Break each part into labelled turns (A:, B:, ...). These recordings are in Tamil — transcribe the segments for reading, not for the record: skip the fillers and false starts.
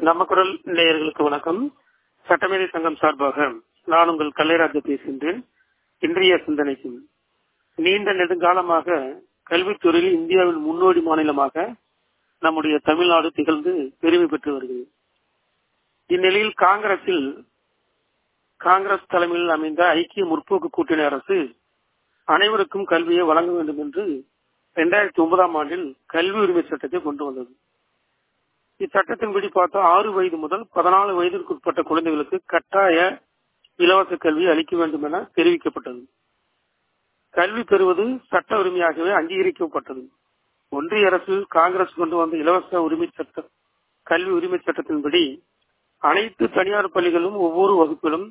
A: நம்ம குரல் நேயர்களுக்கு வணக்கம். சட்டமேதை சங்கம் சார்பாக நான் உங்கள் கல்லைராஜ பேசுகின்றேன். இன்றைய சிந்தனைக்கு நீண்ட நெடுங்காலமாக கல்வித்துறையில் இந்தியாவின் முன்னோடி மாநிலமாக நம்முடைய தமிழ்நாடு திகழ்ந்து பெருமை பெற்று வருகிறது. இந்நிலையில் காங்கிரஸ் தலைமையில் அமைந்த ஐக்கிய முற்போக்கு கூட்டணி அரசு அனைவருக்கும் கல்வியை வழங்க வேண்டும் என்று 2009ஆம் ஆண்டில் கல்வி உரிமை சட்டத்தை கொண்டு வந்தது. இச்சட்டத்தின்படி பார்த்தா 6 வயது முதல் 14 வயதிற்கு உட்பட்ட குழந்தைகளுக்கு கட்டாய இலவச கல்வி அளிக்க வேண்டும் என தெரிவிக்கப்பட்டது. கல்வி பெறுவது சட்ட உரிமையாகவே அங்கீகரிக்கப்பட்டது. ஒன்றிய அரசு காங்கிரஸ் கொண்டு வந்த இலவச கல்வி உரிமை சட்டத்தின்படி அனைத்து தனியார் பள்ளிகளும் ஒவ்வொரு வகுப்பிலும்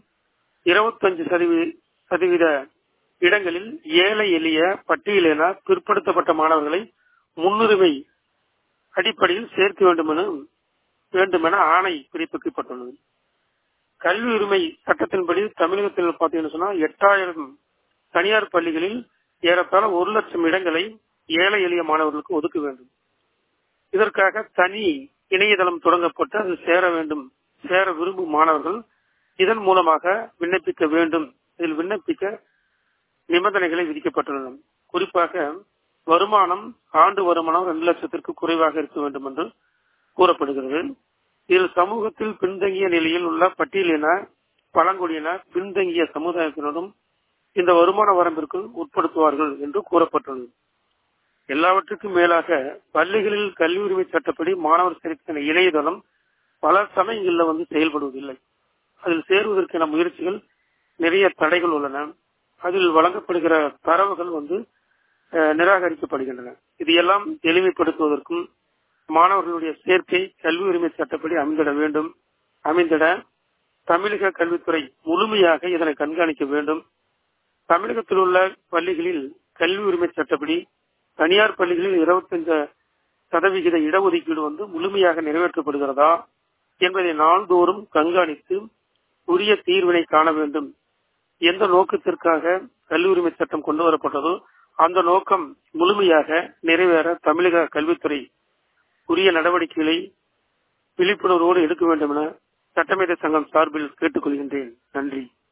A: 25% இடங்களில் ஏழை எளிய பட்டியலின பிற்படுத்தப்பட்ட மாணவர்களை முன்னுரிமை அடிப்படையில் சேர்க்க வேண்டும் என ஆணை பிறப்பிக்கப்பட்டுள்ளது. கல்வி உரிமை சட்டத்தின்படி தமிழகத்தில் பார்த்தீங்கன்னா 8000 தனியார் பள்ளிகளில் ஏறத்தாழ 1 லட்சம் இடங்களை ஏழை எளிய மாணவர்களுக்கு ஒதுக்க வேண்டும். இதற்காக தனி இணையதளம் தொடங்கப்பட்டு அது சேர விரும்பும் மாணவர்கள் இதன் மூலமாக விண்ணப்பிக்க வேண்டும். இதில் விண்ணப்பிக்க நிபந்தனைகளை விதிக்கப்பட்டுள்ளன. குறிப்பாக ஆண்டு வருமானம் 2 லட்சத்திற்கு குறைவாக இருக்க வேண்டும் என்று கூறப்படுகிறது. இதில் சமூகத்தில் பின்தங்கிய நிலையில் உள்ள பட்டியலின பழங்குடியின பின்தங்கிய சமுதாயத்தினரும் இந்த வருமான வரம்பிற்குள் உட்படுத்துவார்கள் என்று கூறப்பட்டுள்ளது. எல்லாவற்றுக்கும் மேலாக பள்ளிகளில் கல்வி உரிமை சட்டப்படி மாணவர் சேர்க்கை இணையதளம் பல சமயங்களில் செயல்படுவதில்லை. அதில் சேருவதற்கான முயற்சிகள் நிறைய தடைகள் உள்ளன. அதில் வழங்கப்படுகிற தரவுகள் நிராகரிக்கப்படுகின்றன. இதையெல்லாம் எளிமைப்படுத்துவதற்கும் மாணவர்களுடைய சேர்க்கை கல்வி உரிமை சட்டப்படி அமைந்திட தமிழக கல்வித்துறை முழுமையாக இதனை கண்காணிக்க வேண்டும். தமிழகத்தில் உள்ள பள்ளிகளில் கல்வி உரிமை சட்டப்படி தனியார் பள்ளிகளில் 25% இடஒதுக்கீடு முழுமையாக நிறைவேற்றப்படுகிறதா என்பதை நாள்தோறும் கண்காணித்து உரிய தீர்வினை காண வேண்டும். எந்த நோக்கத்திற்காக கல்வி உரிமை சட்டம் கொண்டு வரப்பட்டதோ அந்த நோக்கம் முழுமையாக நிறைவேற தமிழக கல்வித்துறை உரிய நடவடிக்கைகளை விழிப்புணர்வோடு எடுக்க வேண்டும் என சட்டமேதை சங்கம் சார்பில் கேட்டுக்கொள்கின்றேன். நன்றி.